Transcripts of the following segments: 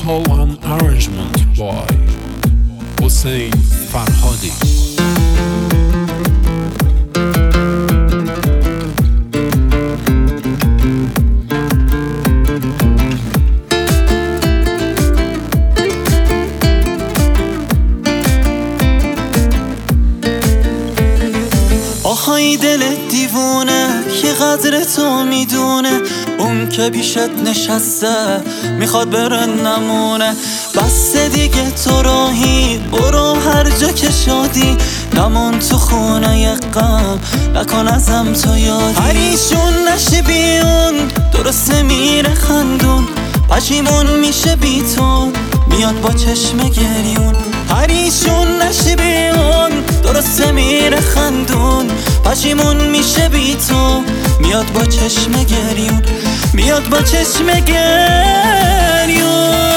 vocal and arrangement by Hossein Farhadi. آهای دل دیوونه که قدر تو میدونه، اون که پیشت نشسته میخواد بره نمونه. بس دیگه تو راهی برو هر جا که شادی، نمون تو خونه غم نکن ازم تو یادی. پریشون نشه بیون درسته میره خندون، پشیمون میشه بی تو میاد با چشم گریون. پریشون نشه بیون درسته میره خندون، پشیمون میشه بی تو میاد با چشم گریون، میاد با چشم گریون.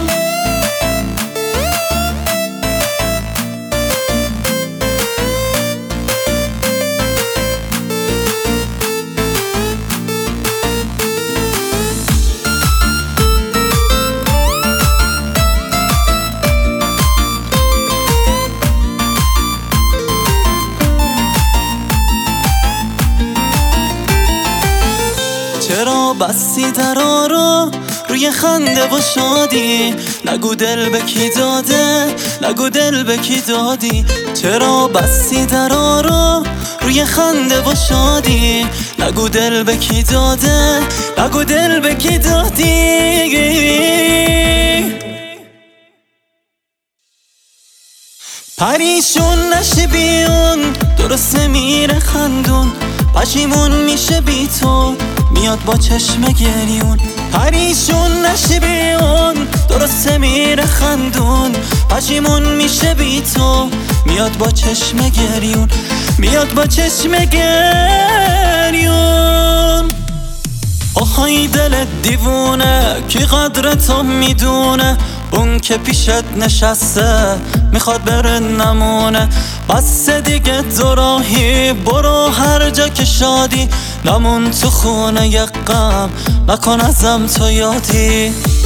چرا بستی درا رو روی خنده و شادی، نگو دل به کی داده نگو دل به کی دادی. چرا بستی درا رو روی خنده و شادی، نگو دل به کی داده نگو دل به کی دادی. پریشون نشه بیون درسته میره خندون، پشیمون میشه بی تو میاد با چشم گریون. پریشون نشه بیون درسته میره خندون، پشیمون میشه بی تو میاد با چشم گریون، میاد با چشم گریون. آهای دل دیوونه که قدر تو میدونه، اون که پیشت نشسته میخواد بره نمونه. بس دیگه تو راهی برو هر جا که شادی، نمون تو خونه غم نکن ازم تو یادی.